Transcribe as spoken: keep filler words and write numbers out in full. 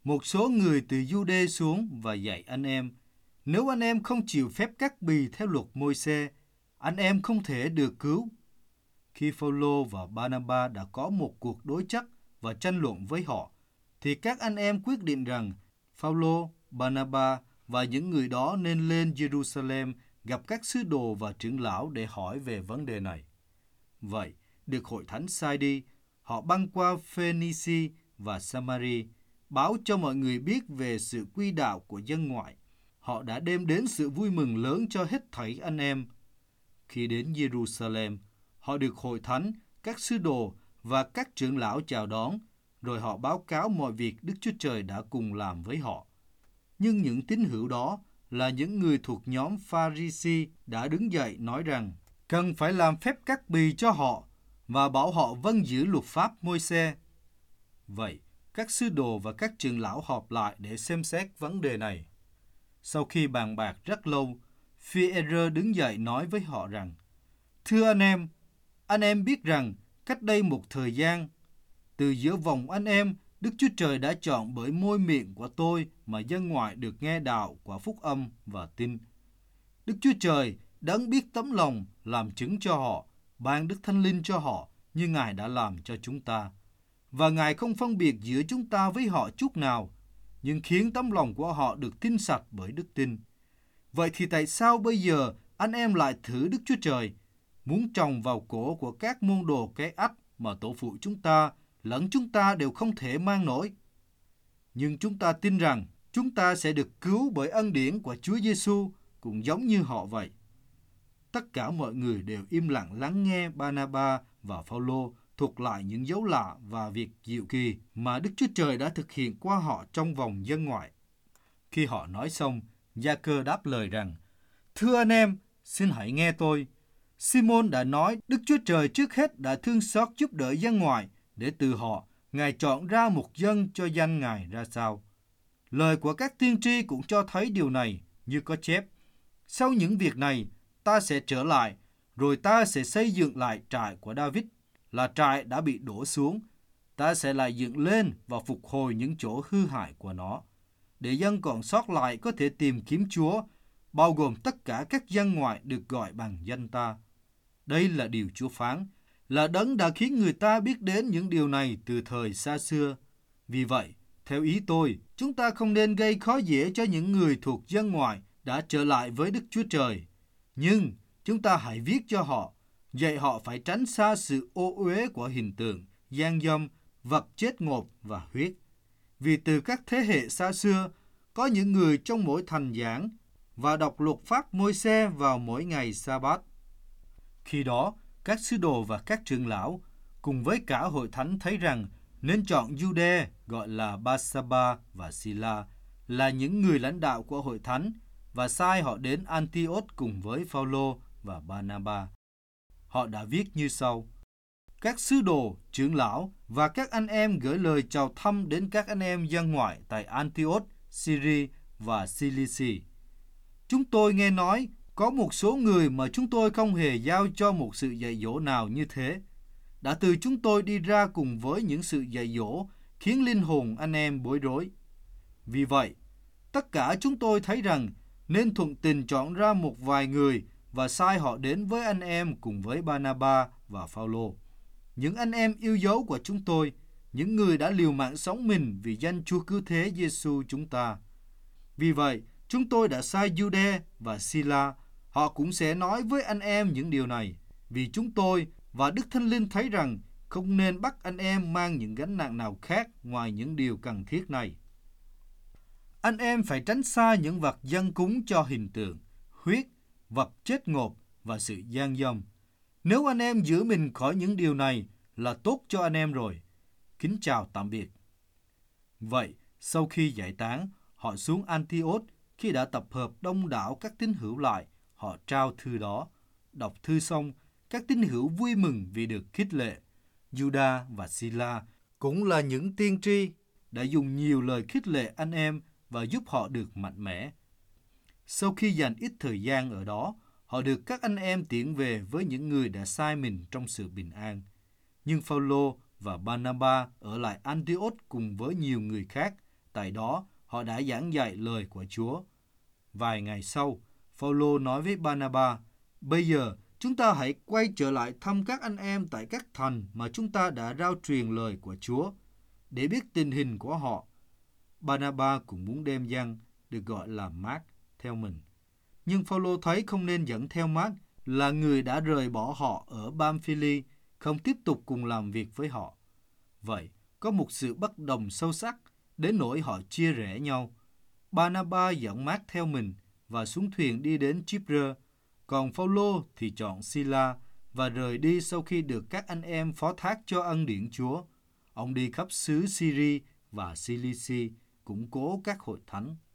một số người từ Giu-đê xuống và dạy anh em, nếu anh em không chịu phép cắt bì theo luật Môi-se, anh em không thể được cứu. Khi Phao-lô và Ba-na-ba đã có một cuộc đối chất và tranh luận với họ, thì các anh em quyết định rằng Phao-lô, Ba-na-ba và những người đó nên lên Giê-ru-sa-lem gặp các sứ đồ và trưởng lão để hỏi về vấn đề này. Vậy, được hội thánh sai đi, họ băng qua Phê-ni-si và Sa-ma-ri, báo cho mọi người biết về sự quy đạo của dân ngoại. Họ đã đem đến sự vui mừng lớn cho hết thảy anh em. Khi đến Giê-ru-sa-lem, họ được hội thánh, các sứ đồ và các trưởng lão chào đón, rồi họ báo cáo mọi việc Đức Chúa Trời đã cùng làm với họ. Nhưng những tín hữu đó là những người thuộc nhóm Pha-ri-si đã đứng dậy nói rằng cần phải làm phép cắt bì cho họ và bảo họ vâng giữ luật pháp Môi-se. Vậy, các sứ đồ và các trưởng lão họp lại để xem xét vấn đề này. Sau khi bàn bạc rất lâu, Phi-e-rơ đứng dậy nói với họ rằng, thưa anh em, anh em biết rằng cách đây một thời gian, từ giữa vòng anh em, Đức Chúa Trời đã chọn bởi môi miệng của tôi mà dân ngoại được nghe đạo quả phúc âm và tin. Đức Chúa Trời đấng biết tấm lòng làm chứng cho họ, ban Đức Thánh Linh cho họ như Ngài đã làm cho chúng ta. Và Ngài không phân biệt giữa chúng ta với họ chút nào, nhưng khiến tấm lòng của họ được tinh sạch bởi đức tin. Vậy thì tại sao bây giờ anh em lại thử Đức Chúa Trời, muốn trồng vào cổ của các môn đồ cái ách mà tổ phụ chúng ta lẫn chúng ta đều không thể mang nổi? Nhưng chúng ta tin rằng chúng ta sẽ được cứu bởi ân điển của Chúa Giêsu, cũng giống như họ vậy. Tất cả mọi người đều im lặng lắng nghe Ba-na-ba và Phao-lô thuật lại những dấu lạ và việc diệu kỳ mà Đức Chúa Trời đã thực hiện qua họ trong vòng dân ngoại. Khi họ nói xong, Gia-cơ đáp lời rằng, thưa anh em, xin hãy nghe tôi. Simon đã nói Đức Chúa Trời trước hết đã thương xót giúp đỡ dân ngoại, để từ họ Ngài chọn ra một dân cho danh Ngài ra sao. Lời của các tiên tri cũng cho thấy điều này, như có chép, sau những việc này, ta sẽ trở lại, rồi ta sẽ xây dựng lại trại của David, là trại đã bị đổ xuống. Ta sẽ lại dựng lên và phục hồi những chỗ hư hại của nó, để dân còn sót lại có thể tìm kiếm Chúa, bao gồm tất cả các dân ngoại được gọi bằng danh ta. Đây là điều Chúa phán, là đấng đã khiến người ta biết đến những điều này từ thời xa xưa. Vì vậy, theo ý tôi, chúng ta không nên gây khó dễ cho những người thuộc dân ngoại đã trở lại với Đức Chúa Trời. Nhưng chúng ta hãy viết cho họ, dạy họ phải tránh xa sự ô uế của hình tượng, gian dâm, vật chết ngột và huyết. Vì từ các thế hệ xa xưa, có những người trong mỗi thành giảng và đọc luật pháp Môi-se vào mỗi ngày Sa-bát. Khi đó, các sứ đồ và các trưởng lão cùng với cả hội thánh thấy rằng nên chọn Giu-đê gọi là Ba-sa-ba và Si-la là những người lãnh đạo của hội thánh và sai họ đến An-ti-ốt cùng với Phao-lô và Ba-na-ba. Họ đã viết như sau: các sứ đồ, trưởng lão và các anh em gửi lời chào thăm đến các anh em dân ngoại tại An-ti-ốt, Syri và Cilici. Chúng tôi nghe nói có một số người mà chúng tôi không hề giao cho một sự dạy dỗ nào như thế, đã từ chúng tôi đi ra cùng với những sự dạy dỗ khiến linh hồn anh em bối rối. Vì vậy, tất cả chúng tôi thấy rằng nên thuận tình chọn ra một vài người và sai họ đến với anh em cùng với Ba-na-ba và Phao-lô, những anh em yêu dấu của chúng tôi, những người đã liều mạng sống mình vì danh Chúa Cứu Thế Giêsu chúng ta. Vì vậy, chúng tôi đã sai Giu-đê và Si-la, họ cũng sẽ nói với anh em những điều này, vì chúng tôi và Đức Thánh Linh thấy rằng không nên bắt anh em mang những gánh nặng nào khác ngoài những điều cần thiết này. Anh em phải tránh xa những vật dâng cúng cho hình tượng, huyết, vật chết ngột và sự gian dâm. Nếu anh em giữ mình khỏi những điều này là tốt cho anh em rồi. Kính chào tạm biệt. Vậy, sau khi giải tán, họ xuống An-ti-ốt. Khi đã tập hợp đông đảo các tín hữu lại, họ trao thư đó. Đọc thư xong, các tín hữu vui mừng vì được khích lệ. Giu-đa và Si-la cũng là những tiên tri đã dùng nhiều lời khích lệ anh em và giúp họ được mạnh mẽ. Sau khi dành ít thời gian ở đó, họ được các anh em tiễn về với những người đã sai mình trong sự bình an. Nhưng Phao-lô và Ba-na-ba ở lại An-ti-ốt cùng với nhiều người khác Tại đó, họ đã giảng dạy lời của Chúa. Vài ngày sau, Phao-lô nói với Ba-na-ba, bây giờ chúng ta hãy quay trở lại thăm các anh em tại các thành mà chúng ta đã rao truyền lời của Chúa, để biết tình hình của họ. Ba-na-ba cũng muốn đem Giăng, được gọi là Mác, theo mình. Nhưng Phao-lô thấy không nên dẫn theo Mác, là người đã rời bỏ họ ở Pam-phi-li, không tiếp tục cùng làm việc với họ. Vậy, có một sự bất đồng sâu sắc, đến nỗi họ chia rẽ nhau. Ba-na-ba dẫn Mác theo mình và xuống thuyền đi đến Chip-rơ, còn Phao-lô thì chọn Si-la và rời đi sau khi được các anh em phó thác cho ân điển Chúa. Ông đi khắp xứ Syri và Cilici, củng cố các hội thánh.